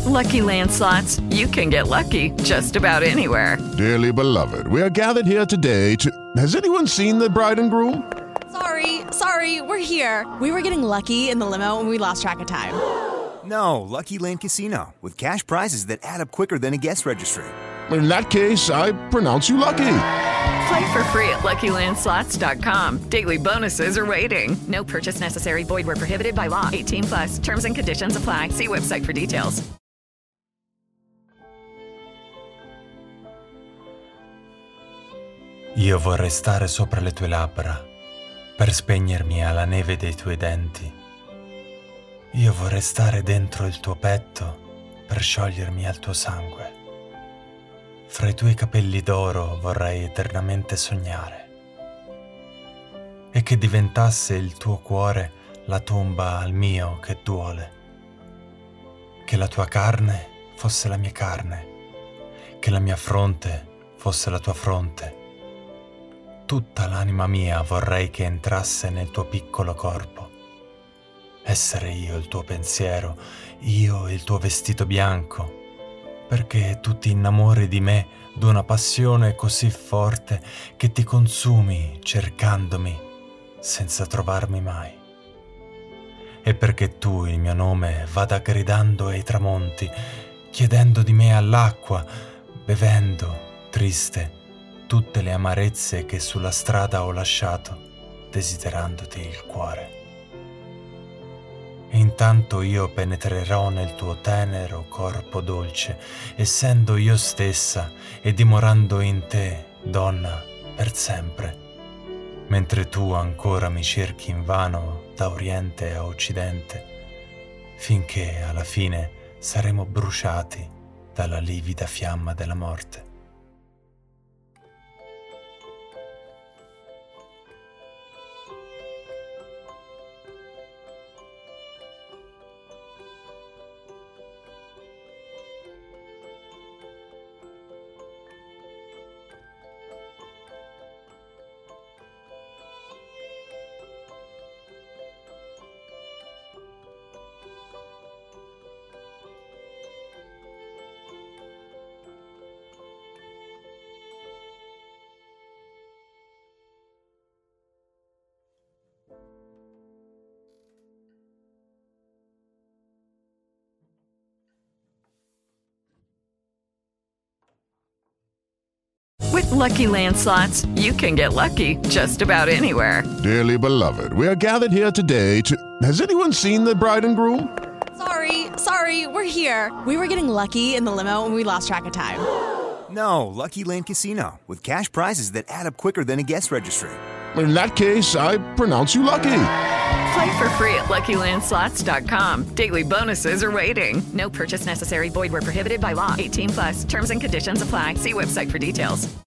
Lucky Land Slots, you can get lucky just about anywhere. Dearly beloved, we are gathered here today to... Has anyone seen the bride and groom? Sorry, we're here. We were getting lucky in the limo and we lost track of time. No, Lucky Land Casino, with cash prizes that add up quicker than a guest registry. In that case, I pronounce you lucky. Play for free at LuckyLandSlots.com. Daily bonuses are waiting. No purchase necessary. Void where prohibited by law. 18+. Terms and conditions apply. See website for details. Io vorrei stare sopra le tue labbra per spegnermi alla neve dei tuoi denti. Io vorrei stare dentro il tuo petto per sciogliermi al tuo sangue. Fra i tuoi capelli d'oro vorrei eternamente sognare. E che diventasse il tuo cuore la tomba al mio che duole. Che la tua carne fosse la mia carne. Che la mia fronte fosse la tua fronte. Tutta l'anima mia vorrei che entrasse nel tuo piccolo corpo. Essere io il tuo pensiero, io il tuo vestito bianco, perché tu ti innamori di me d'una passione così forte che ti consumi cercandomi senza trovarmi mai. E perché tu il mio nome vada gridando ai tramonti, chiedendo di me all'acqua, bevendo, triste, tutte le amarezze che sulla strada ho lasciato, desiderandoti il cuore. E intanto io penetrerò nel tuo tenero corpo dolce, essendo io stessa e dimorando in te, donna, per sempre, mentre tu ancora mi cerchi invano da oriente a occidente, finché alla fine saremo bruciati dalla livida fiamma della morte. With Lucky Land Slots, you can get lucky just about anywhere. Dearly beloved, we are gathered here today to... Has anyone seen the bride and groom? Sorry, we're here. We were getting lucky in the limo and we lost track of time. No, Lucky Land Casino, with cash prizes that add up quicker than a guest registry. In that case, I pronounce you lucky. Play for free at LuckyLandSlots.com. Daily bonuses are waiting. No purchase necessary. Void where prohibited by law. 18+. Terms and conditions apply. See website for details.